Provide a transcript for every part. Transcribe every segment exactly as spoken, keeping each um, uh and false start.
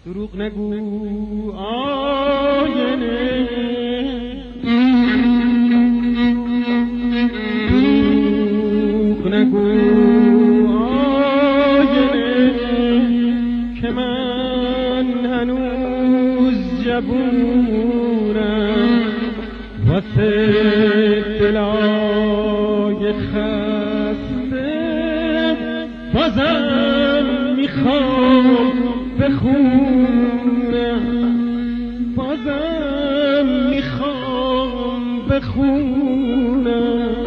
دروغ نگو آینه، دروغ نگو آینه که من هنوز جبونم، واسه دلای خسته بازم میخوام بخونم، بازم میخوام بخونم.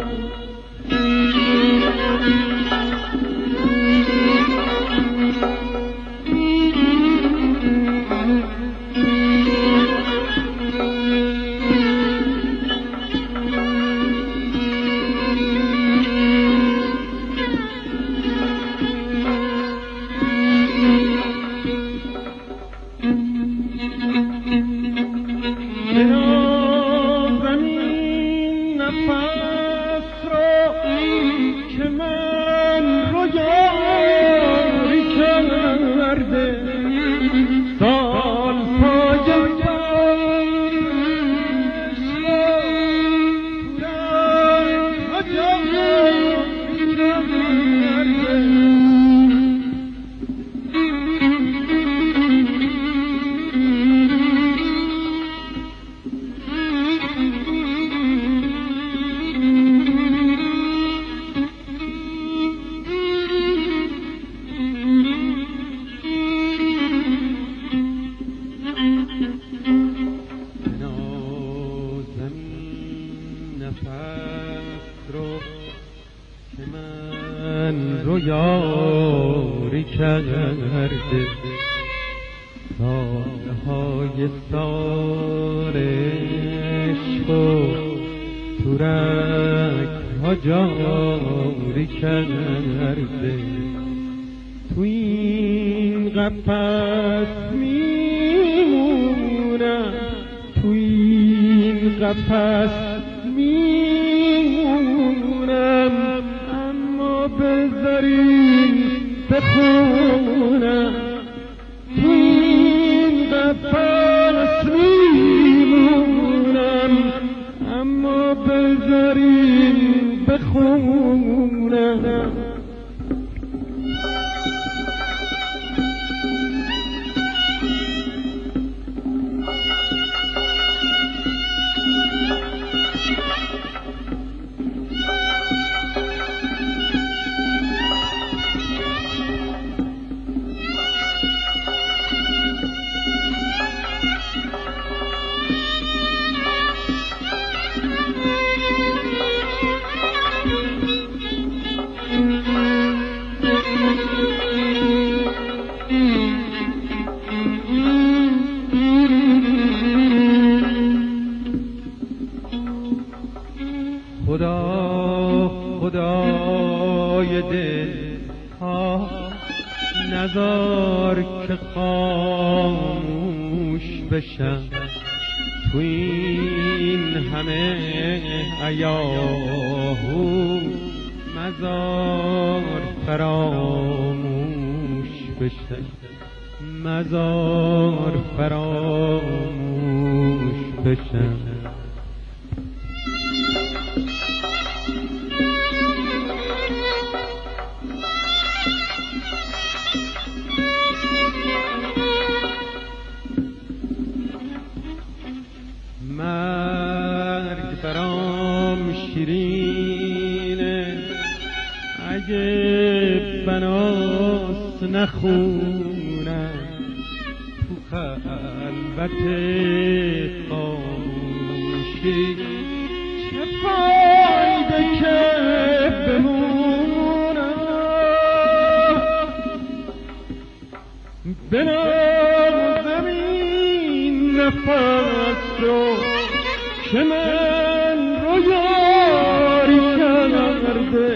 یاری کرده سالهای سال عشق و تورک ها جاری کرده، تو این قفس میمونم، تو این قفس میمونم، اما بذارین بخونم، تو این قفس میمونم، اما بذارین بخونم. خدا خدای دل ها نذار که خاموش بشم، تو این همه ایاهو مزار فراموش بشم، مزار فراموش بشم. مرگ برام شیرینه اگه بناس نخونم، تو خلوت خاموشی چه فایده که بمونم، بنازم این نفس رو که من رو یاری کرده،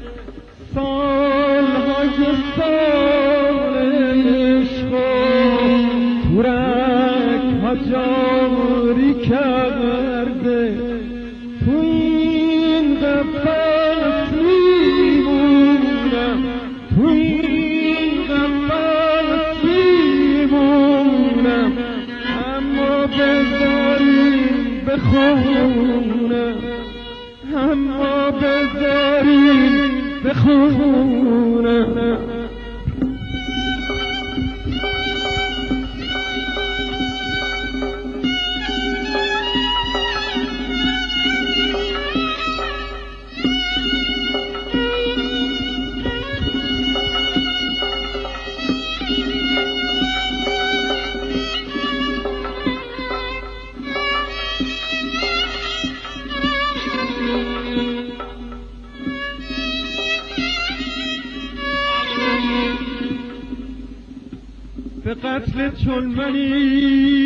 سالهای سال عشق و تورک ها جاری کرده، تو این قفس میمونم، تو این قفس میمونم، بخونم اما بذارین بخونم. به قتل چون منی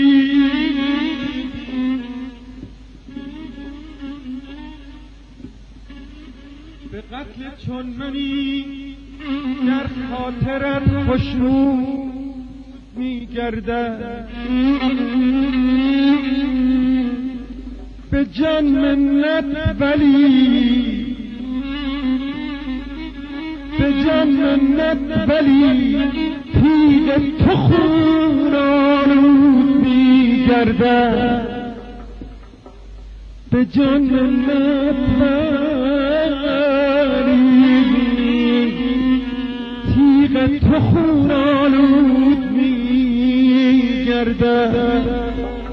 به قتل چون منی در خاطرت خوشنود می‌گردد، به جان منت ولی به جان منت ولی تیغ تو خون آلود می‌گردد، به جان منت ولی تیغ تو خون آلود می‌گردد.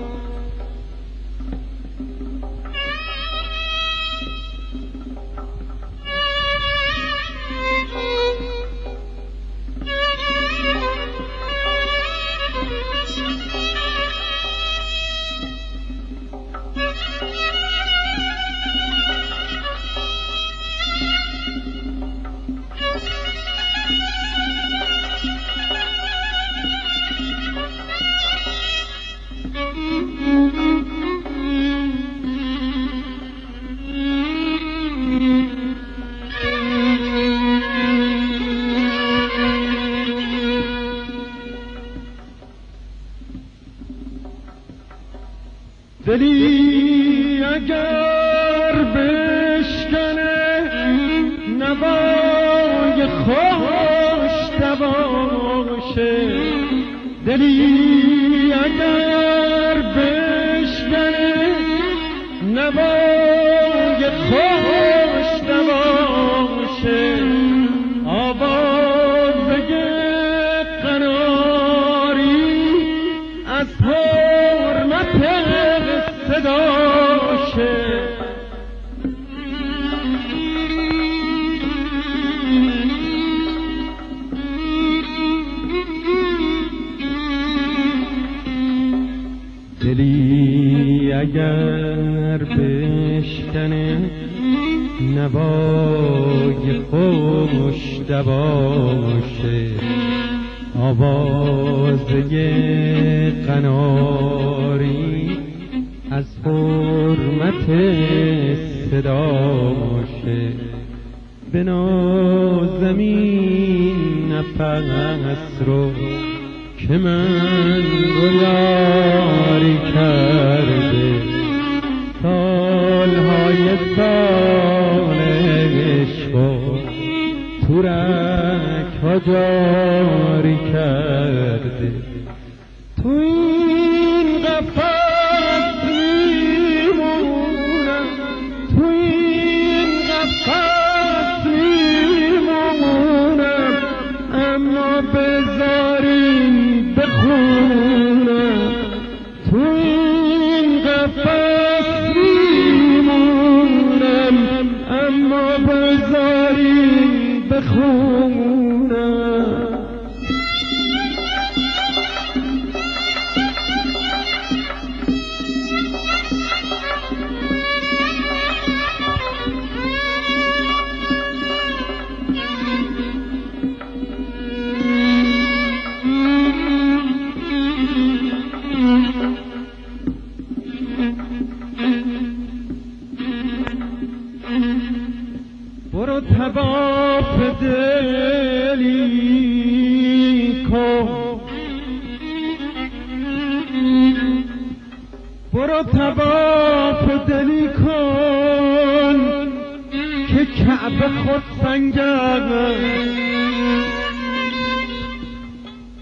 دلی اگر بشکنه نوای خوش دواشه، دلی اگر بشکنه نوای خوش دواشه، آوازه قناری از حرمت صداشه. دلی اگر بشکنه نوای خوش دواشه، آوازه قناری از حرمت صداشه، به نازمین نفس رو که من رو یاری کرده، سالهای سال عشق و تورک ها جاری کرده. تو این قفس میمونم، تو این قفس میمونم، اما بذارین بخونم. تو این قفس میمونم، اما بذارین بخونم. برو تواف دلی کن، برو تواف دلی کن که کعبه خود سنگر،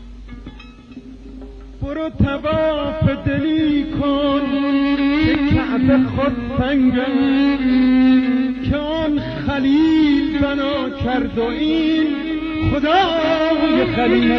برو تواف دلی کن که کعبه خود سنگه که آن خلیل بنا کرد و این خدای خلیل.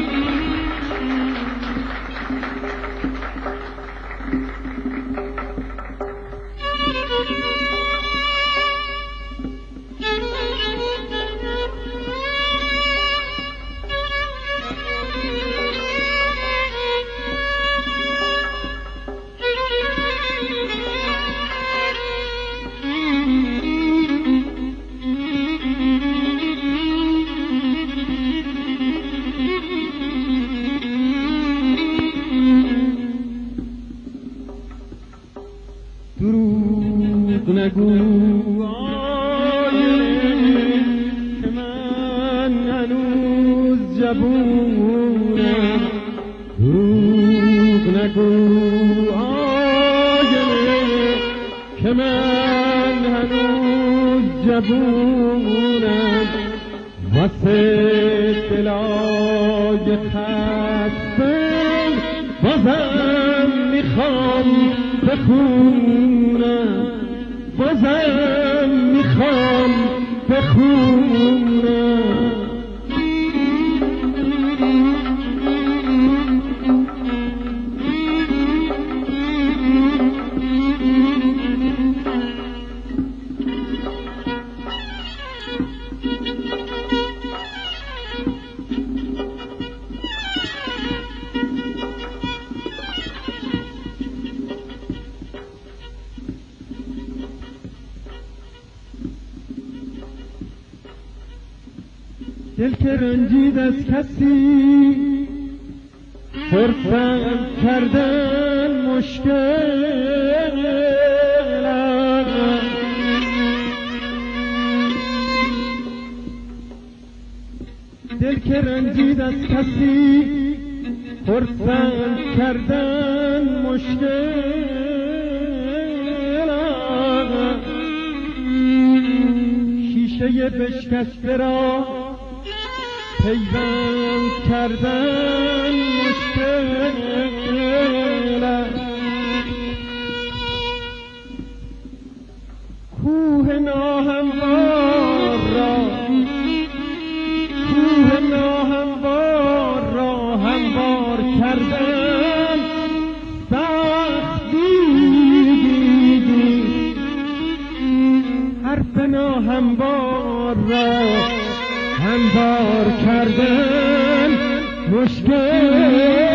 دروغ نگو آینه که من هنوز جوونم، دروغ نگو آینه که من هنوز جوونم، واسه دلای خستم بازم میخوام بخونم، بازم میخوام بخونم. دل که رنجید از کسی فرصت کردن مشکل است، دل که رنجید از کسی فرصت کردن مشکل است، شیشه بشکسته را پیوند کردن مشکل است، کوه ناهموار را کوه ناهموار را هموار کردن سختی، حرف ناهموار را هموار کردن مشکل